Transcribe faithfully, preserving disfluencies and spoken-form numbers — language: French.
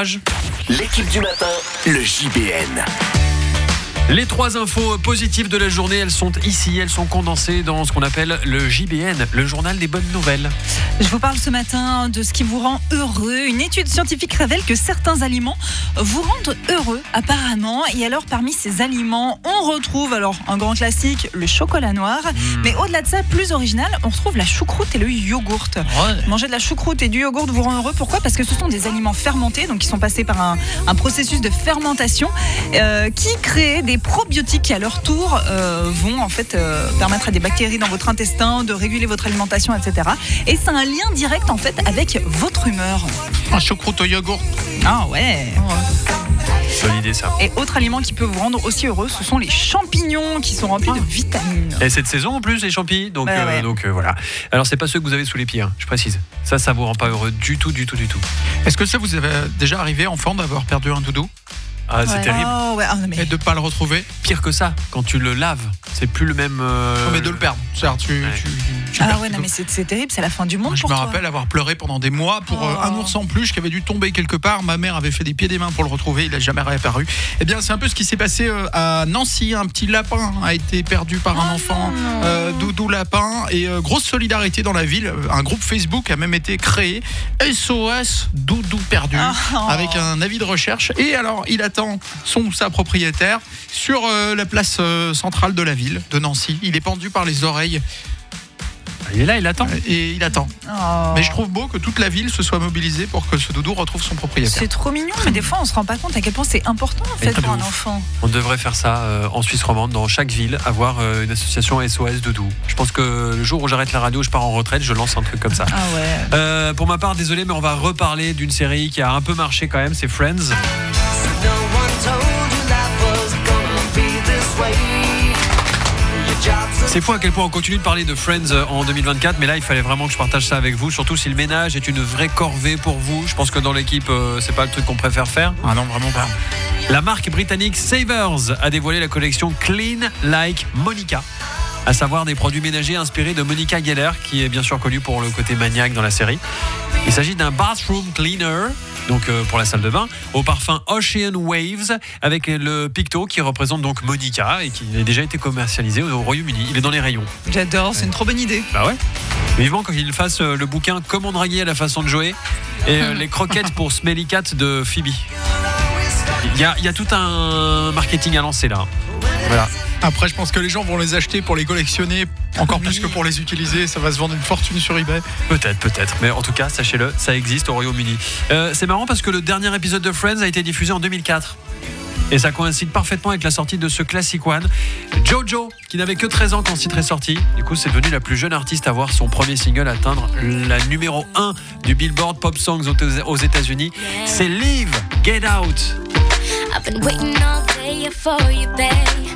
courage. L'équipe du matin, le J B N. Les trois infos positives de la journée, elles sont ici, elles sont condensées dans ce qu'on appelle le J B N, le journal des bonnes nouvelles. Je vous parle ce matin de ce qui vous rend heureux. Une étude scientifique révèle que certains aliments vous rendent heureux apparemment. Et alors parmi ces aliments, on retrouve alors un grand classique, le chocolat noir. Mmh. Mais au-delà de ça, plus original, on retrouve la choucroute et le yogourt. Ouais. Manger de la choucroute et du yogourt vous rend heureux. Pourquoi ? Parce que ce sont des aliments fermentés, donc qui sont passés par un, un processus de fermentation euh, qui crée des probiotiques qui à leur tour euh, vont en fait euh, permettre à des bactéries dans votre intestin de réguler votre alimentation, et cetera. Et c'est un lien direct en fait avec votre humeur. Un choucroute au yogourt. Ah ouais. Bonne idée ça. Et autre aliment qui peut vous rendre aussi heureux, ce sont les champignons qui sont remplis de vitamines. Et cette saison en plus les champignons, donc bah, ouais. euh, donc euh, voilà. Alors c'est pas ceux que vous avez sous les pieds, hein, je précise. Ça, ça vous rend pas heureux du tout, du tout, du tout. Est-ce que ça vous avez déjà arrivé enfant d'avoir perdu un doudou ? Ah, c'est ouais. terrible. Oh, ouais. oh, mais... Et de pas le retrouver. Pire que ça, quand tu le laves, c'est plus le même. Euh... Non, mais de le perdre. C'est-à-dire, tu, ouais. tu, tu ah perds ouais, non, mais c'est, c'est terrible, c'est la fin du monde Je pour me toi. rappelle avoir pleuré pendant des mois pour oh. un ours en peluche qui avait dû tomber quelque part. Ma mère avait fait des pieds et des mains pour le retrouver. Il n'a jamais réapparu. Eh bien, c'est un peu ce qui s'est passé à Nancy. Un petit lapin a été perdu par un oh enfant. Euh, doudou lapin. Et euh, grosse solidarité dans la ville. Un groupe Facebook a même été créé. S O S Doudou perdu. Oh. Avec un avis de recherche. Et alors, il attend son sa propriétaire sur euh, la place euh, centrale de la ville de Nancy. Il est pendu par les oreilles. Il est là, il attend. Et il attend. Oh. Mais je trouve beau que toute la ville se soit mobilisée pour que ce doudou retrouve son propriétaire. C'est trop mignon, mais des fois on se rend pas compte à quel point c'est important en fait Mais pour un ouf. enfant. On devrait faire ça euh, en Suisse romande, dans chaque ville, avoir euh, une association S O S Doudou. Je pense que le jour où j'arrête la radio, je pars en retraite, je lance un truc comme ça. Ah ouais. Euh, pour ma part, désolé, mais on va reparler d'une série qui a un peu marché quand même, c'est Friends. C'est fou à quel point on continue de parler de Friends en deux mille vingt-quatre, mais là il fallait vraiment que je partage ça avec vous, surtout si le ménage est une vraie corvée pour vous. Je pense que dans l'équipe, euh, c'est pas le truc qu'on préfère faire. Ah non, vraiment pas. La marque britannique Savers a dévoilé la collection Clean Like Monica, à savoir des produits ménagers inspirés de Monica Geller, qui est bien sûr connue pour le côté maniaque dans la série. Il s'agit d'un bathroom cleaner, donc euh, pour la salle de bain, au parfum Ocean Waves, avec le picto qui représente donc Monica et qui a déjà été commercialisé au Royaume-Uni. Il est dans les rayons. J'adore, c'est ouais. une trop bonne idée. Bah ouais. Vivement quand il fasse euh, le bouquin Comment draguer à la façon de Joey et euh, les croquettes pour Smelly Cat de Phoebe. Il y a, il y a tout un marketing à lancer là. Voilà. Après, je pense que les gens vont les acheter pour les collectionner, encore oui. plus que pour les utiliser. Ça va se vendre une fortune sur eBay. Peut-être, peut-être. Mais en tout cas, sachez-le, ça existe au Royaume-Uni. Euh, c'est marrant parce que le dernier épisode de Friends a été diffusé en deux mille quatre. Et ça coïncide parfaitement avec la sortie de ce Classic One. Jojo, qui n'avait que treize ans quand ce titre est sorti. Du coup, c'est devenu la plus jeune artiste à voir son premier single atteindre la numéro un du Billboard Pop Songs aux États-Unis. C'est Live, Get Out. I've been waiting all day for you, babe.